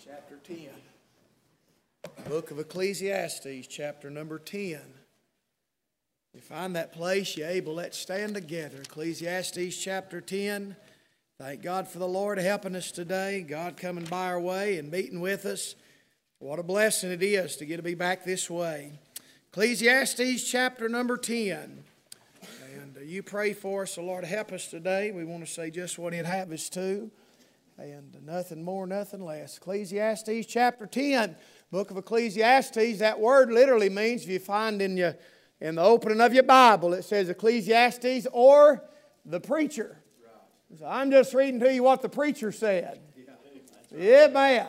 chapter 10. Book of Ecclesiastes, chapter number 10. You find that place, you're able, let's stand together. Ecclesiastes chapter 10. Thank God for the Lord helping us today. God coming by our way and meeting with us. What a blessing it is to get to be back this way. Ecclesiastes chapter number 10. And you pray for us, the Lord help us today. We want to say just what He'd have us to. And nothing more, nothing less. Ecclesiastes chapter 10. Book of Ecclesiastes, that word literally means, if you find in the opening of your Bible, it says Ecclesiastes or the preacher. So I'm just reading to you what the preacher said. Yeah, man.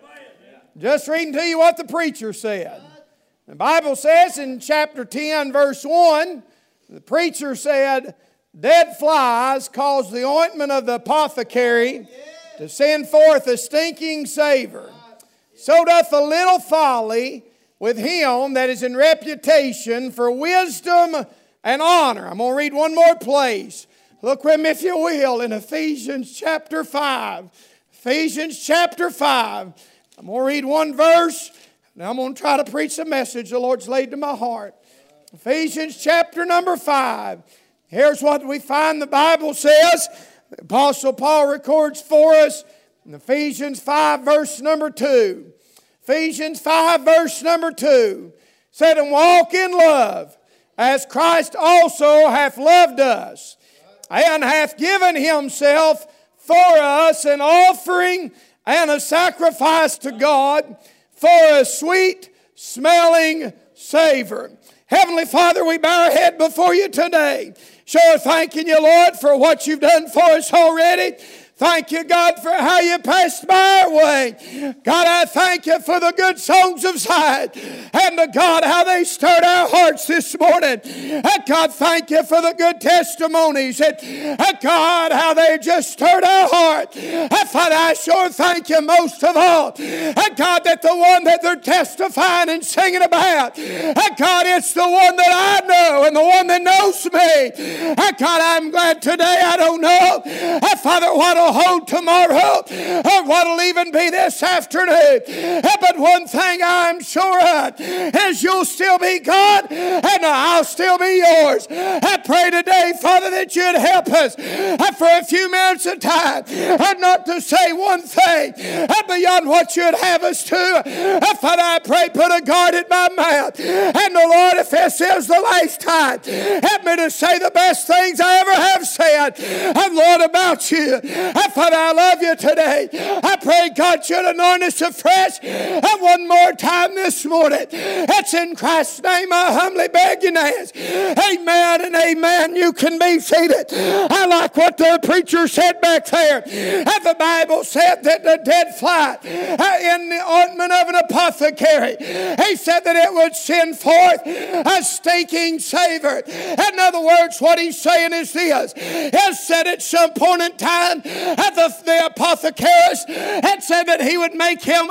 Just reading to you what the preacher said. The Bible says in chapter 10, verse 1, the preacher said, "Dead flies cause the ointment of the apothecary to send forth a stinking savor. So doth a little folly with him that is in reputation for wisdom and honor." I'm going to read one more place. Look with me, if you will, in Ephesians chapter 5. Ephesians chapter 5. I'm going to read one verse, and I'm going to try to preach the message the Lord's laid to my heart. Ephesians chapter number 5. Here's what we find the Bible says. The Apostle Paul records for us in Ephesians 5 verse number 2. Ephesians 5 verse number 2 said, "And walk in love, as Christ also hath loved us, and hath given Himself for us an offering and a sacrifice to God for a sweet smelling savor." Heavenly Father, we bow our head before You today. Sure thanking You, Lord, for what You've done for us already. Thank You, God, for how You passed by our way. God, I thank You for the good songs of Zion. And God, how they stirred our hearts this morning. And God, thank You for the good testimonies. And God, how they just stirred our heart. And Father, I sure thank You most of all. And God, that the one that they're testifying and singing about. And God, it's the one that I know and the one that knows me. And God, I'm glad today I don't know. And Father, what'll hold tomorrow or what'll even be this afternoon. But one thing I'm sure of is You'll still be God and I'll still be Yours. I pray today, Father, that You'd help us for a few minutes of time and not to say one thing beyond what You'd have us to. Father, I pray, put a guard at my mouth. And the Lord, if this is the last time, help me to say the best things I ever have said, and Lord, about You. Father, I love You today. I pray God should anoint us afresh. And one more time this morning. It's in Christ's name I humbly beg and ask. Amen and amen. You can be seated. I like what the preacher said back there. And the Bible said that the dead fly in the ointment of an apothecary. He said that it would send forth a stinking savor. In other words, what he's saying is this. He said at some point in time, the apothecarist had said that he would make him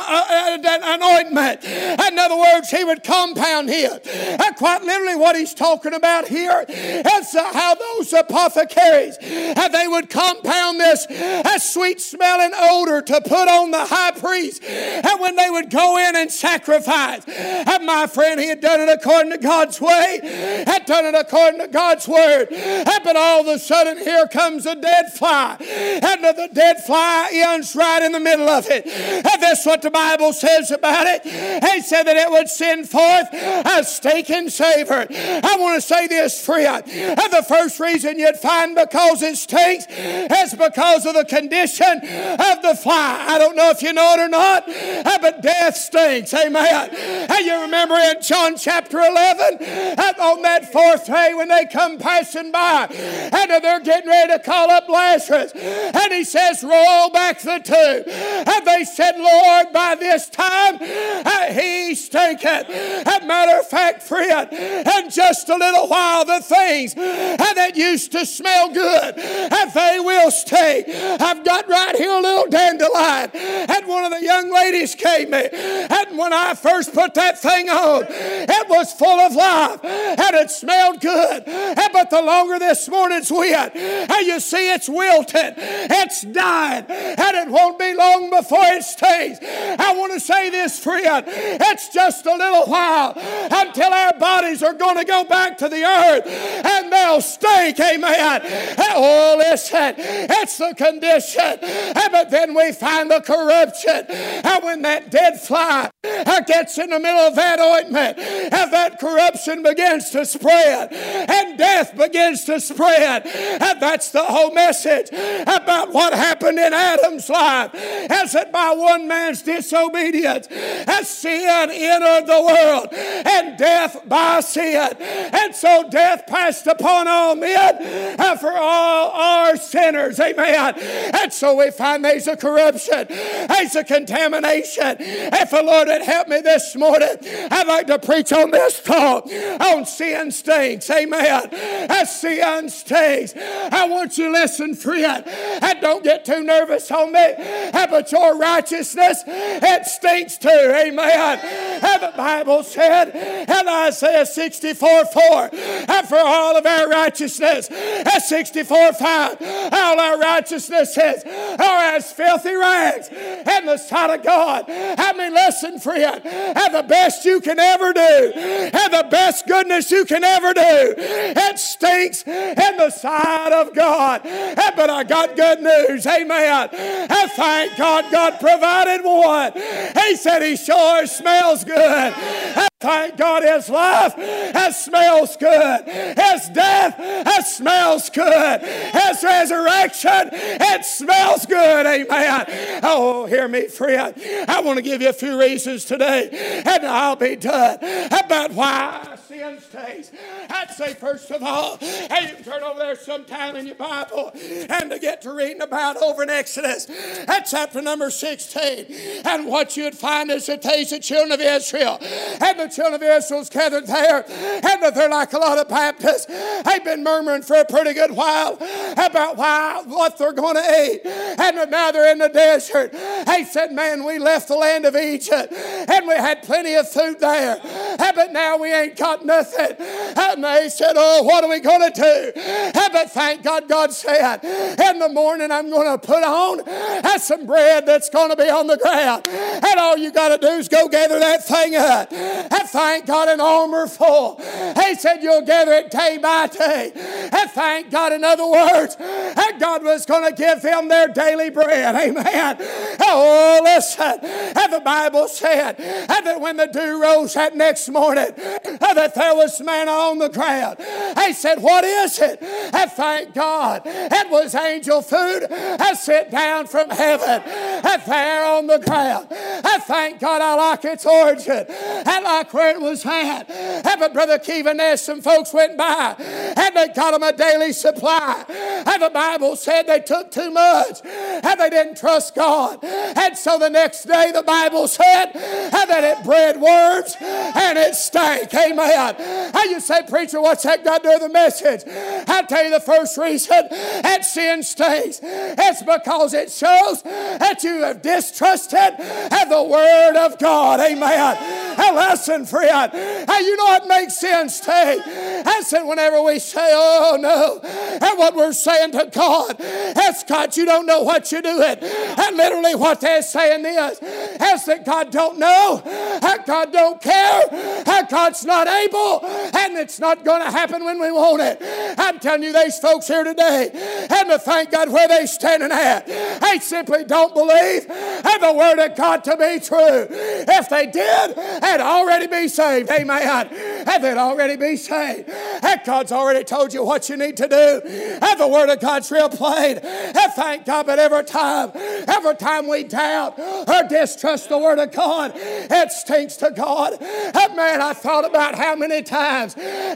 an ointment. In other words, he would compound him. Quite literally what he's talking about here is how those apothecaries, they would compound this sweet smelling odor to put on the high priest. And when they would go in and sacrifice, and my friend, he had done it according to God's way, had done it according to God's word. But all of a sudden here comes a dead fly. And the dead fly ends right in the middle of it. And that's what the Bible says about it. He said that it would send forth a stinking savor. I want to say this, friend. And the first reason you'd find because it stinks is because of the condition of the fly. I don't know if you know it or not, but death stinks. Amen. And you remember in John chapter 11, on that fourth day when they come passing by, and they're getting ready to call up Lazarus. And he says, "Roll back the tomb." And they said, "Lord, by this time he stinketh." As a matter of fact, friend, in just a little while the things that used to smell good, and they will stink. I've got right here a little dandelion. And one of the young ladies gave me. And when I first put that thing on, it was full of life. And it smelled good. But the longer this morning's went, you see it's wilted. It's dying, and it won't be long before it stays. I want to say this, friend. It's just a little while until our bodies are going to go back to the earth, and they'll stink. Amen. Oh, listen, it's the condition. But then we find the corruption. And when that dead fly gets in the middle of that ointment, and that corruption begins to spread, and death begins to spread. And that's the whole message about what happened in Adam's life. As that by one man's disobedience, as sin entered the world, and death by sin. And so death passed upon all men, and for all are sinners. Amen. And so we find there's a corruption, there's a contamination. If the Lord had helped me this morning, I'd like to preach on this thought, on sin stinks. Amen. As sin stinks. I want you to listen, friend, and don't get too nervous on me. But your righteousness, it stinks too. Amen. And the Bible said in Isaiah 64:4, and for all of our righteousness, at 64:5, all our righteousnesses are as filthy rags in the sight of God. I mean, listen, friend, and the best you can ever do, and the best goodness you can ever do, it stinks in the sight of God. But I got good news. Amen. And thank God, God provided one. He said he sure smells good. Thank God his life, it smells good. His death, it smells good. His resurrection, it smells good. Amen. Oh, hear me, friend. I want to give you a few reasons today, and I'll be done, about why sin stays. I'd say, first of all, hey, you can turn over there sometime in your Bible and to get to reading about over in Exodus at chapter number 16. And what you'd find is that there's the children of Israel, and the children of Israel's gathered there, and they're like a lot of Baptists. They've been murmuring for a pretty good while about what they're going to eat. And now they're in the desert. They said, man, we left the land of Egypt, and we had plenty of food there, but now we ain't got nothing. And they said, oh, what are we going to do? But thank God, God said, in the morning I'm going to put on some bread that's going to be on the ground, and all you got to do is go gather that thing up. And thank God, an armor full. He said, you'll gather it day by day. And thank God, in other words, that God was going to give them their daily bread. Amen. Oh, listen. And the Bible said that when the dew rose that next morning, that there was manna on the ground. They said, what is it? And thank God, it was angel food that sent down from heaven and there on the ground. And thank God, I like its origin. I like where it was at. But Brother Kevin, there's some folks went by and they got them a daily supply. And the Bible said they took too much and they didn't trust God. And so the next day the Bible said that it bred worms and it stank. Amen. And you say, preacher, what's that got to do with the message? I'll tell you the first reason that sin stinks. It's because it shows that you have distrusted the Word of God. Amen. And listen, friend, you know what makes sin stink? I said, whenever we say, oh no, and what we're saying to God, that's God, you don't know what you're doing. And literally what they're saying is that God don't know, that God don't care, that God's not able, and it's not going to happen when we want it. I'm telling you, these folks here today, and to thank God where they're standing at, they simply don't believe the Word of God to be true. If they did, they'd already be saved. Amen. And they'd already be saved. And God's already told you what you need to do. And the Word of God's real plain. And thank God, but every time we doubt or distrust the Word of God, it stinks to God. And man, I thought about how many times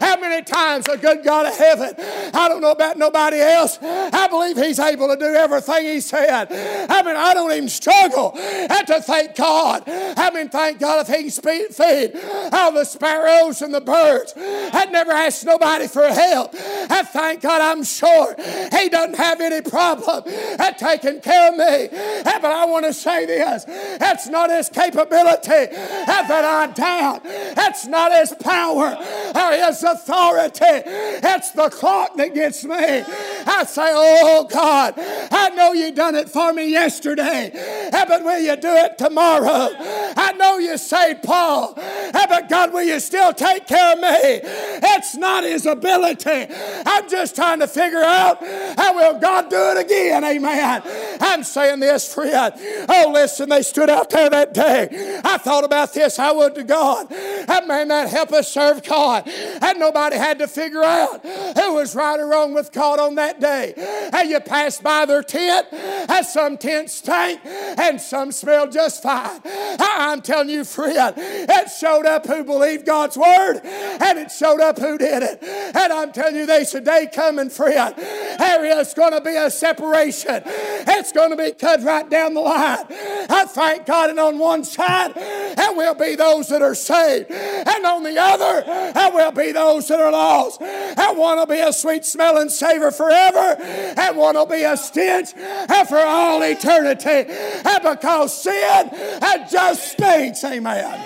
the good God of heaven, I don't know about nobody else, I believe He's able to do everything He said. I mean, I don't even struggle to thank God. I mean, thank God if He can feed all the sparrows and the birds. I'd never asked nobody for help. I thank God I'm sure He doesn't have any problem at taking care of me. But I want to say this. That's not His capability that I doubt. That's not His power or His authority. It's the clock that gets me. I say, oh God, I know you done it for me yesterday, but will you do it tomorrow? I know you saved Paul, but God, will you still take care of me? It's not his ability. I'm just trying to figure out how will God do it again. Amen. I'm saying this, friend. Oh, listen, they stood out there that day. I thought about this. I would to God. That man that helped us serve God. And nobody had to figure out who was right or wrong with God on that day. And you passed by their tent, and some tents stank, and some smelled just fine. I'm telling you, friend, it showed up who believed God's word, and it showed up who did it. And I'm telling you, there's a day coming, friend. There is going to be a separation. It's going to be cut right down the line. I thank God, and on one side, there will be those that are saved, and on the other, there will be those that are lost. And one will be a sweet smelling savor forever, and one will be a stench for all eternity. And because sin just stinks, amen.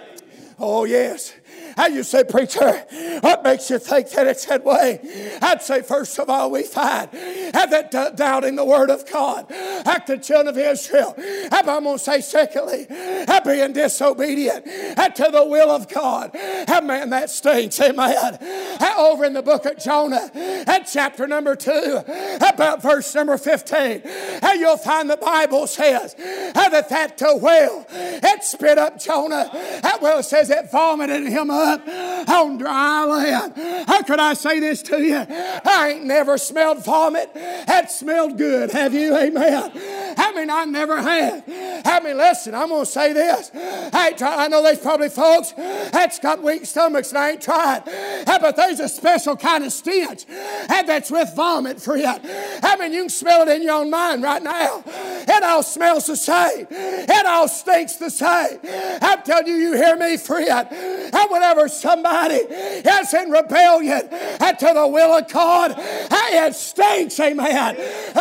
Oh, yes. And you say, preacher, what makes you think that it's that way? I'd say, first of all, we find that doubting the word of God, like the children of Israel. I'm going to say, secondly, being disobedient to the will of God. Man, that stinks, amen. Over in the book of Jonah, at chapter number 2, about verse number 15, you'll find the Bible says that whale, it spit up Jonah. That whale says it vomited him up on dry land. How could I say this to you? I ain't never smelled vomit that smelled good. Have you? Amen. I mean, I never have. I mean, listen, I'm going to say this. I know there's probably folks that's got weak stomachs and I ain't tried. But there's a special kind of stench that's with vomit for you. I mean, you can smell it in your own mind right now. It all smells the same. It all stinks the same. I'm telling you, you hear me, friend. And whenever somebody is in rebellion to the will of God, it stinks, amen.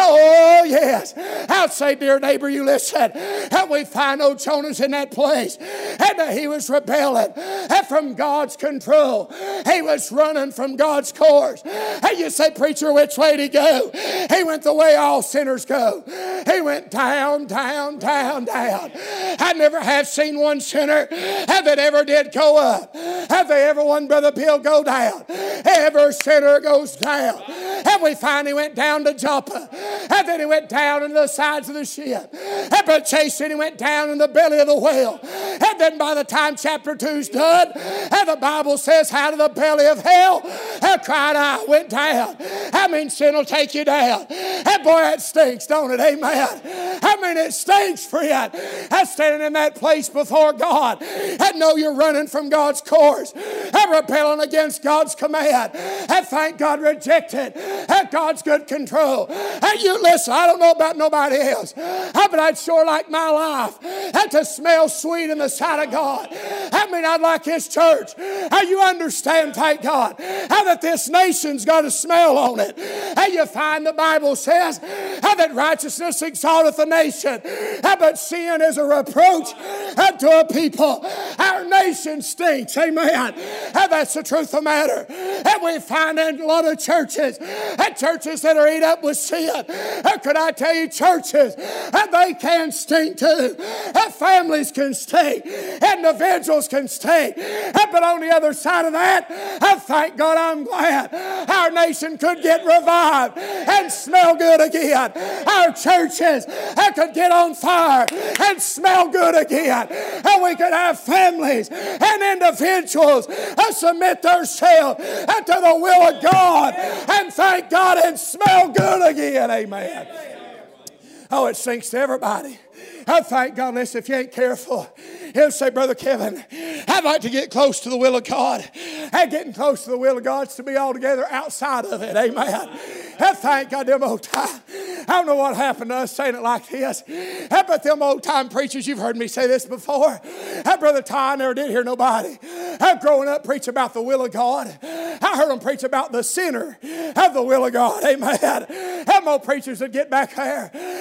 Oh, yes. I'll say, dear neighbor, you listen. And we find old Jonah's in that place. And he was rebelling from God's control. He was running from God's course. And you say, preacher, which way did he go? He went the way all sinners go. He went down, down, down, down. I never have seen one sinner that ever did go up. Have they ever one, Brother Bill, go down? Every sinner goes down. And we finally went down to Joppa. And then he went down into the sides of the ship. And Brother Chase said he went down in the belly of the whale. And then by the time chapter 2's done, and the Bible says, out of the belly of hell, cried I went down. I mean, sin will take you down. And boy, it stinks, don't it? Amen. I mean, it stinks, friend. I'm standing in that place before God. I know you're running from God's course. I'm rebelling against God's command. And thank God rejected God's good control. And you listen, I don't know about nobody else, but I'd sure like my life to smell sweet in the sight of God. I mean, I'd like His church. You understand, thank God, that this nation's got a smell on it. And you find the Bible says that righteousness exalteth a nation, but sin is a reproach to a people. Our nation stinks, amen. And that's the truth of the matter. And we find in a lot of churches, churches that are eat up with sin. Could I tell you, churches, they can stink too. Families can stink. Individuals can stink. But on the other side of that, thank God, I'm glad our nation could get revived and smell good again. Our churches could get on fire and smell good again. And we could have families and individuals submit themselves to the will of God and thank God and smell good again. Amen. Oh, it stinks to everybody. I thank God. Listen, if you ain't careful, he'll say, Brother Kevin, I'd like to get close to the will of God. And getting close to the will of God is to be altogether outside of it. Amen. I thank God, them old time. I don't know what happened to us saying it like this. But them old time preachers, you've heard me say this before. Brother Ty, I never did hear nobody growing up preach about the will of God. I heard them preach about the sinner of the will of God. Amen. Them old preachers would get back there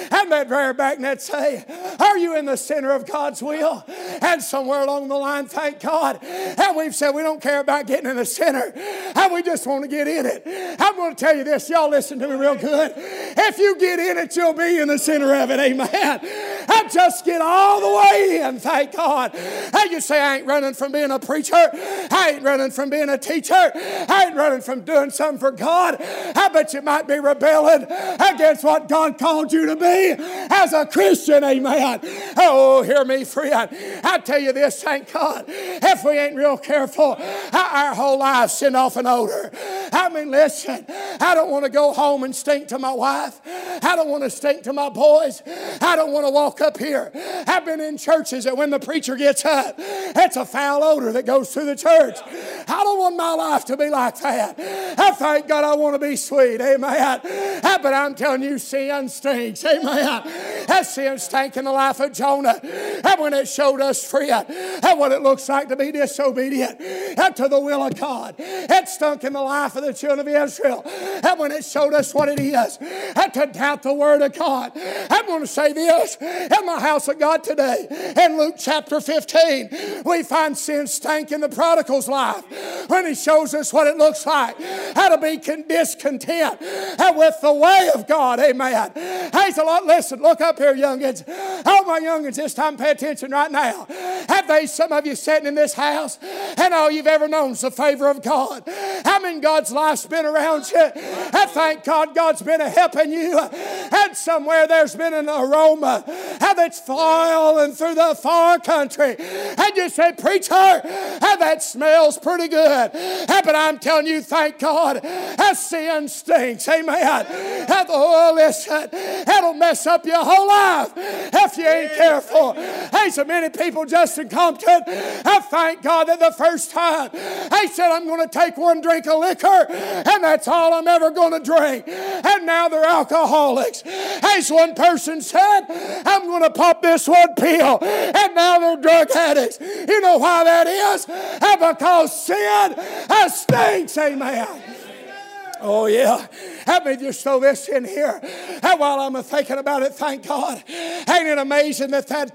and they'd rear back and they'd say, are you in the center of God's will? And somewhere along the line, thank God, and we've said we don't care about getting in the center, and we just want to get in it. I'm going to tell you this, y'all listen to me real good. If you get in it, you'll be in the center of it, amen. And just get all the way in, thank God. And you say, I ain't running from being a preacher. I ain't running from being a teacher. I ain't running from doing something for God. I bet you might be rebelling against what God called you to be as a Christian, amen. Oh, hear me, friend. I tell you this, thank God, if we ain't real careful, our whole lives send off an odor. I mean, listen, I don't want to go home and stink to my wife. I don't want to stink to my boys. I don't want to walk up here. I've been in churches that when the preacher gets up, it's a foul odor that goes through the church. I don't want my life to be like that. I thank God I want to be sweet, amen. But I'm telling you, sin stinks, amen. That sin stank in the life of Jonah. And when it showed us friend, and what it looks like to be disobedient to the will of God. It stunk in the life of the children of Israel. And when it showed us what it is to doubt the word of God. I'm going to say this, in the house of God today, in Luke chapter 15, we find sin stank in the prodigal's life. When he shows us what it looks like, how to be discontent with the way of God, amen. Hey, so listen, look up here, youngins. Oh, my youngins, this time pay attention right now. Have they, some of you sitting in this house, and all you've ever known is the favor of God? I mean, God's life's been around you. I thank God God's been helping you. And somewhere there's been an aroma that's falling through the far country. And you say, preacher, that smells pretty good. But I'm telling you, thank God, that sin stinks. Amen. Oh, listen, it'll mess up your whole life if you ain't careful. Hey, so many people just in Compton, I thank God that the first time they said, I'm going to take one drink of liquor, and that's all I'm ever going to drink. And now they're alcoholics. As one person said, I'm going to pop this one pill, and now they're drug addicts. You know why that is? Because sin stinks, amen. Oh, yeah. Let me just throw this in here. And while I'm thinking about it, thank God. Ain't it amazing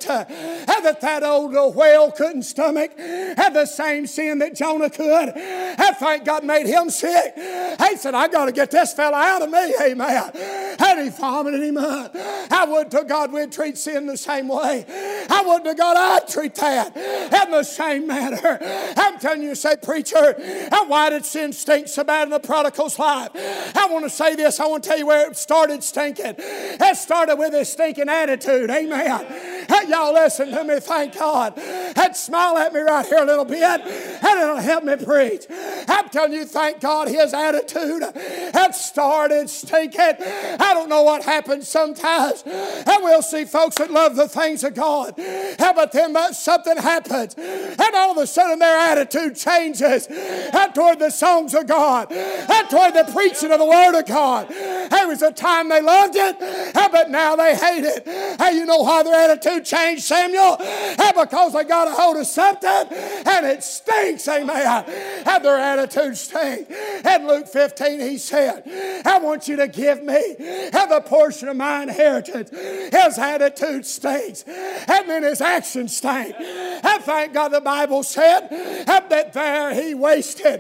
that old whale couldn't stomach had the same sin that Jonah could? And thank God made him sick. He said, I got to get this fella out of me, amen. And he vomited him up. I would to God we'd treat sin the same way. I would to God I'd treat that in the same manner. I'm telling you, say, preacher, why did sin stink so bad in the prodigal's life? I want to say this. I want to tell you where it started stinking. It started with a stinking attitude. Amen. Hey, y'all listen to me. Thank God. And smile at me right here a little bit, and it'll help me preach. I'm telling you, thank God, his attitude had started stinking. I don't know what happens sometimes. And we'll see folks that love the things of God. But then something happens, and all of a sudden their attitude changes toward the songs of God, and toward the preaching of the Word of God. There was a time they loved it, but now they hate it. Hey, you know why their attitude changed, Samuel? Because they got a hold of something, and it stinks, amen. And their attitude stinks. In Luke 15, he said, I want you to give me the portion of my inheritance. His attitude stinks, and then his actions stink. And thank God the Bible said that there he wasted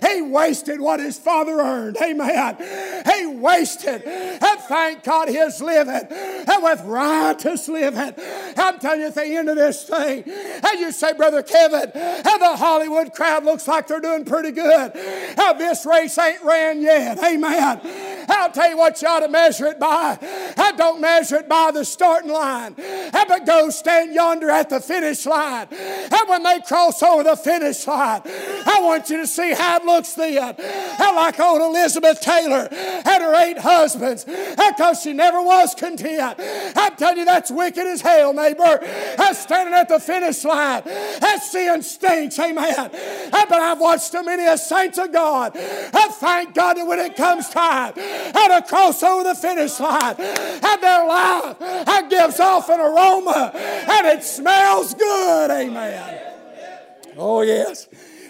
what his father earned. Amen. He wasted, and thank God, his living, and with riotous living. I'm telling you, at the end of this thing, and you say, Brother Kevin, and the Hollywood crowd looks like they're doing pretty good. Now, this race ain't ran yet. Amen. I'll tell you what you ought to measure it by. I don't measure it by the starting line, but go stand yonder at the finish line. And when they cross over the finish line, I want you to see how it looks then. Like old Elizabeth Taylor had her 8 husbands because she never was content. I'm telling you, that's wicked as hell, neighbor. I'm standing at the finish line. That sin stinks, amen. But I've watched so many of saints of God. I thank God that when it comes time to cross over the finish line, and their life gives off an aroma, and it smells good, amen. Oh, yes.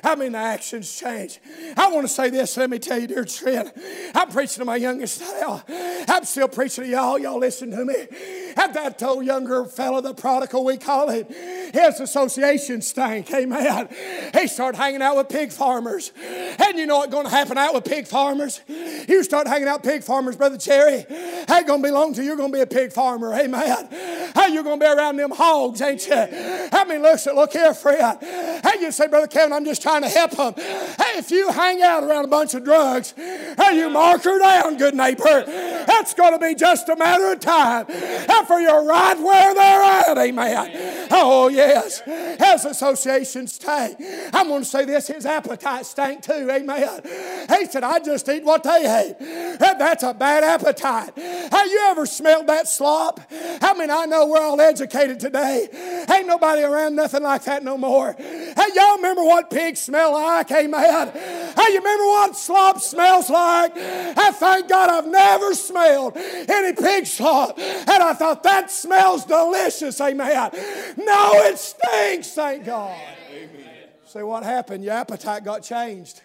I mean, the actions change. I want to say this, let me tell you, dear friend. I'm preaching to my youngest now. I'm still preaching to y'all. Y'all listen to me. And that old younger fellow, the prodigal we call him, his association stank. Amen. He started hanging out with pig farmers. And you know what's going to happen out with pig farmers? You start hanging out with pig farmers, Brother Cherry. Ain't going to be long till you're going to be a pig farmer. Amen. Hey, you're going to be around them hogs, ain't you? I mean, look here, friend. Hey, you say, Brother Kevin, I'm just trying to help them. Hey, if you hang out around a bunch of drugs, hey, you mark her down, good neighbor. That's going to be just a matter of time. And for you're right where they're at, amen. Oh, yes. His association stank. I'm going to say this, his appetite stank too, amen. He said, I just eat what they hate. That's a bad appetite. Have you ever smelled that slop? I mean, I know we're all educated today. Ain't nobody around nothing like that no more. Hey, y'all remember what pigs smell like? Amen. Hey, you remember what slop smells like? I thank God I've never smelled any pig slop. And I thought that smells delicious. Amen. No, it stinks, thank God. Amen. So what happened? Your appetite got changed.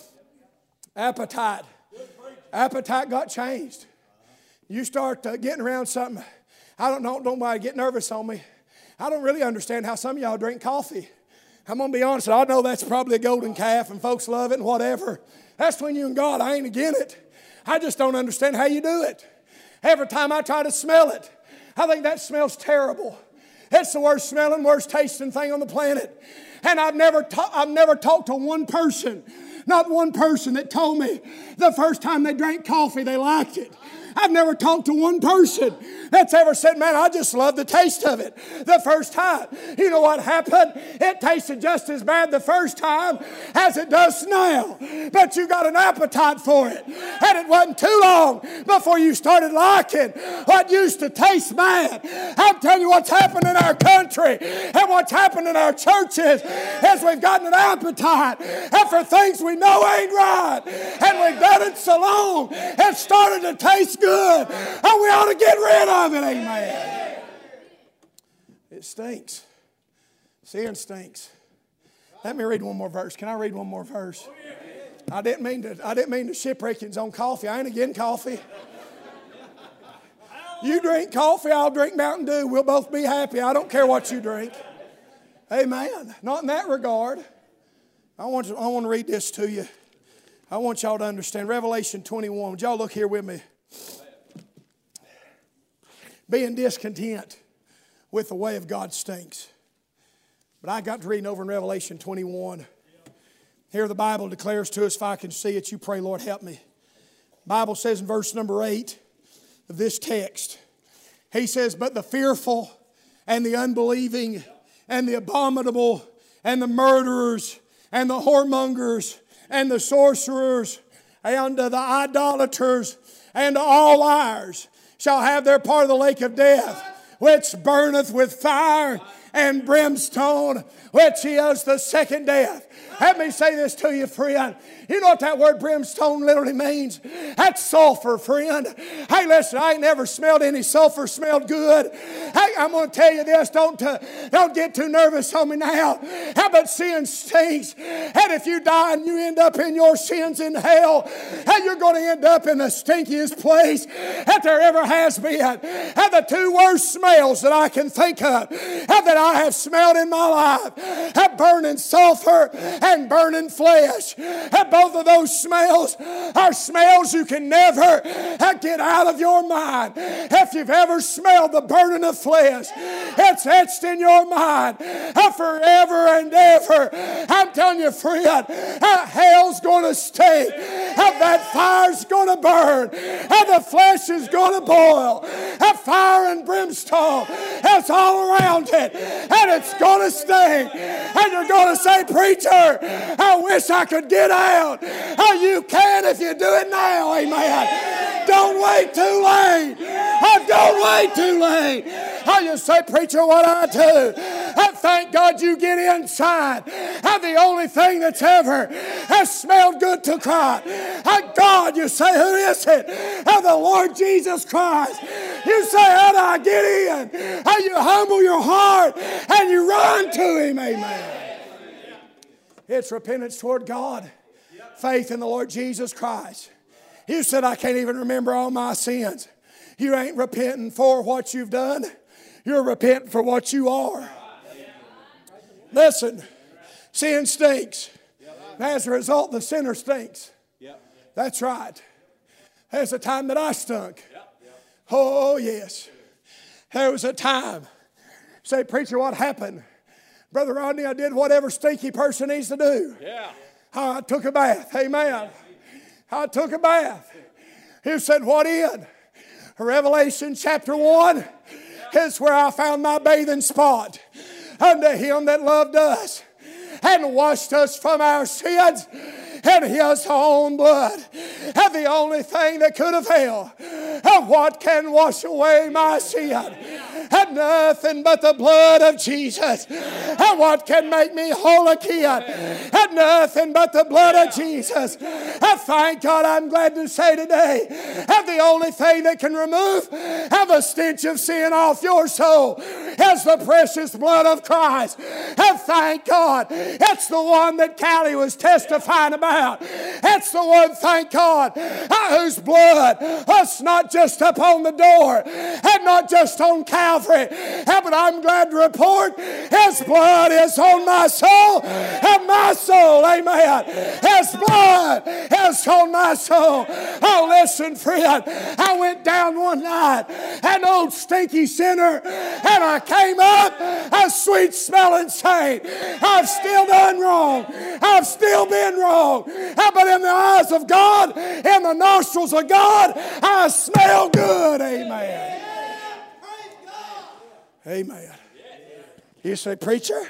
Appetite got changed. You start getting around something. I don't know, don't nobody get nervous on me. I don't really understand how some of y'all drink coffee. I'm going to be honest, I know that's probably a golden calf and folks love it and whatever. That's between you and God. I ain't against it. I just don't understand how you do it. Every time I try to smell it, I think that smells terrible. It's the worst smelling, worst tasting thing on the planet. And I've never talked to one person, not one person that told me the first time they drank coffee they liked it. I've never talked to one person that's ever said, man, I just love the taste of it the first time. You know what happened? It tasted just as bad the first time as it does now. But you got an appetite for it. And it wasn't too long before you started liking what used to taste bad. I'm telling you what's happened in our country and what's happened in our churches is we've gotten an appetite and for things we know ain't right. And we've done it so long, it started to taste good. And we ought to get rid of it. Amen. It stinks. Sin stinks. Let me read one more verse. Can I read one more verse? I didn't mean to shipwreck you on coffee. I ain't again coffee. You drink coffee, I'll drink Mountain Dew. We'll both be happy. I don't care what you drink. Amen. Not in that regard. I want to read this to you. I want y'all to understand. Revelation 21. Would y'all look here with me? Being discontent with the way of God stinks. But I got to reading over in Revelation 21. Here the Bible declares to us, if I can see it, you pray, Lord, help me. The Bible says in verse number 8 of this text, he says, but the fearful and the unbelieving and the abominable and the murderers and the whoremongers and the sorcerers and the idolaters and all liars shall have their part of the lake of death, which burneth with fire and brimstone, which is the second death. Let me say this to you, friend. You know what that word brimstone literally means? That's sulfur, friend. Hey, listen, I ain't never smelled any sulfur. Smelled good. Hey, I'm going to tell you this. Don't get too nervous on me now. How about sin stinks? And if you die and you end up in your sins in hell, hey, you're going to end up in the stinkiest place that there ever has been. And the two worst smells that I can think of and that I have smelled in my life have burning sulfur and burning flesh. And both of those smells are smells you can never get out of your mind. If you've ever smelled the burning of flesh, it's etched in your mind forever and ever. I'm telling you, friend, hell's going to stink. That fire's going to burn. The flesh is going to boil. Fire and brimstone, it's all around it. And it's going to stink. And you're going to say, preacher, I wish I could get out. Oh, you can if you do it now, amen. Don't wait too late. Don't wait too late. You say, preacher, what I do? Thank God you get inside. The only thing that's ever has smelled good to God. God, you say, who is it? The Lord Jesus Christ. You say, how do I get in? You humble your heart and you run to Him, amen. It's repentance toward God. Faith in the Lord Jesus Christ. You said, I can't even remember all my sins. You ain't repenting for what you've done. You're repenting for what you are. Listen, sin stinks. And as a result, the sinner stinks. That's right. There's a time that I stunk. Oh, yes. There was a time. Say, preacher, what happened? Brother Rodney, I did whatever stinky person needs to do. I took a bath. Amen. I took a bath. He said, what in? Revelation chapter 1 is where I found my bathing spot. Unto him that loved us and washed us from our sins in his own blood. And the only thing that could avail, and what can wash away my sin? And nothing but the blood of Jesus. And what can make me whole again? And nothing but the blood of Jesus. And thank God, I'm glad to say today, and the only thing that can remove the stench of sin off your soul is the precious blood of Christ. And thank God, it's the one that Callie was testifying about. It's the one, thank God, whose blood was not just upon the door and not just on Calvary, but I'm glad to report his blood is on my soul and my soul, amen. His blood is on my soul. Oh, listen, friend, I went down one night, an old stinky sinner, and I came up a sweet smelling saint. I've still done wrong. I've still been wrong. But in the eyes of God, in the nostrils of God, I smell good. Amen. Amen. You say, preacher,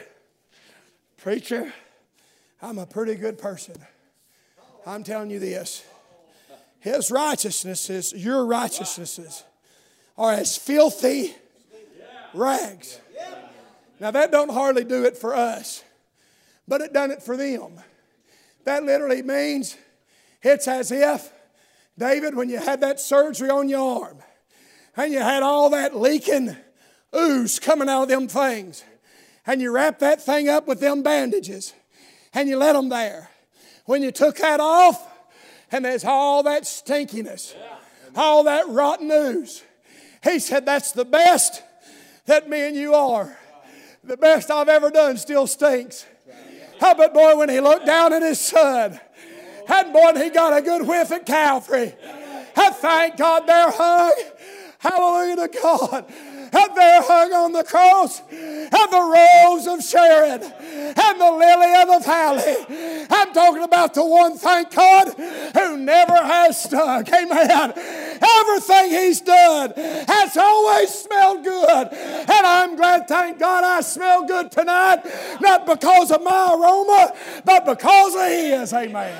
I'm a pretty good person. I'm telling you this. His righteousnesses, your righteousnesses, are as filthy rags. Now that don't hardly do it for us, but it done it for them. That literally means it's as if, David, when you had that surgery on your arm, and you had all that leaking ooze coming out of them things, and you wrapped that thing up with them bandages, and you let them there. When you took that off, and there's all that stinkiness, all that rotten ooze, he said, that's the best that me and you are. The best I've ever done still stinks. But boy, when he looked down at his son, and boy, he got a good whiff at Calvary. And thank God there hung, hallelujah to God, and there hung on the cross, and the rose of Sharon, and the lily of the valley. I'm talking about the one, thank God, who never has stunk. Amen. Everything he's done has always smelled good. And I'm glad, thank God, I smell good tonight, not because of my aroma, but because of his. Amen.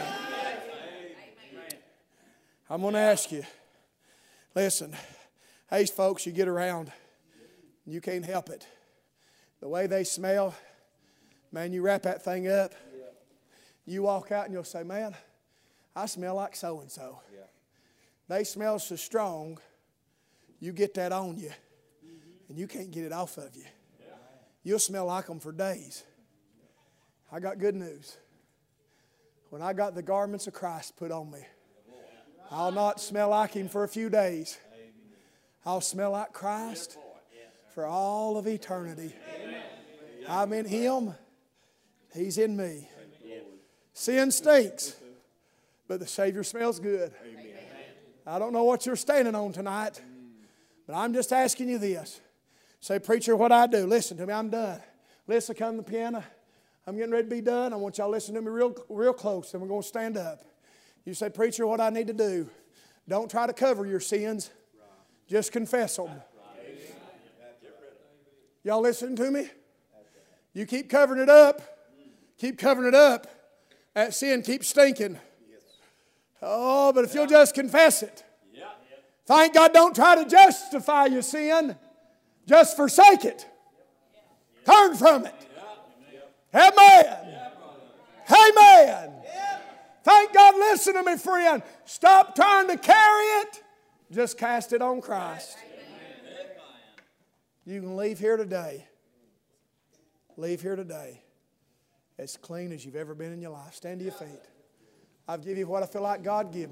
I'm going to ask you, listen, hey folks, you get around, you can't help it. The way they smell, man, you wrap that thing up, you walk out and you'll say, man, I smell like so-and-so. They smell so strong, you get that on you, and you can't get it off of you. You'll smell like them for days. I got good news. When I got the garments of Christ put on me, I'll not smell like him for a few days. I'll smell like Christ for all of eternity. I'm in him. He's in me. Sin stinks, but the Savior smells good. I don't know what you're standing on tonight, but I'm just asking you this. Say, preacher, what I do? Listen to me, I'm done. Listen, come to the piano. I'm getting ready to be done. I want y'all to listen to me real close, and we're going to stand up. You say, preacher, what I need to do? Don't try to cover your sins. Just confess them. Y'all listening to me? You keep covering it up. Keep covering it up. That sin keeps stinking. Oh, but if you'll just confess it. Thank God, don't try to justify your sin. Just forsake it. Turn from it. Amen. Amen. Thank God, listen to me, friend. Stop trying to carry it. Just cast it on Christ. You can leave here today. Leave here today. as clean as you've ever been in your life. Stand to your feet. I've given you what I feel like God gave me.